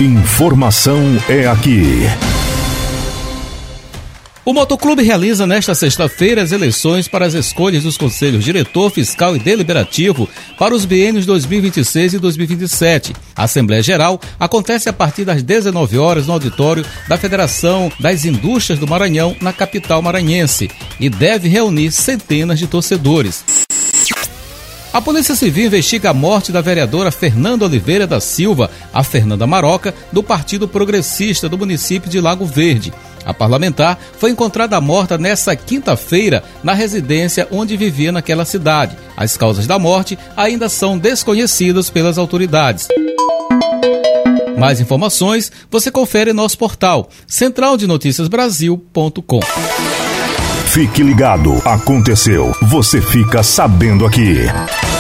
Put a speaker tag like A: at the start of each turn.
A: Informação é aqui.
B: O Motoclube realiza nesta sexta-feira as eleições para as escolhas dos conselhos diretor, fiscal e deliberativo para os biênios 2026 e 2027. A Assembleia Geral acontece a partir das 19 horas no auditório da Federação das Indústrias do Maranhão, na capital maranhense, e deve reunir centenas de torcedores. A Polícia Civil investiga a morte da vereadora Fernanda Oliveira da Silva, a Fernanda Maroca, do Partido Progressista do município de Lago Verde. A parlamentar foi encontrada morta nesta quinta-feira na residência onde vivia naquela cidade. As causas da morte ainda são desconhecidas pelas autoridades. Mais informações você confere em nosso portal centraldenoticiasbrasil.com.
A: Fique ligado, aconteceu, você fica sabendo aqui.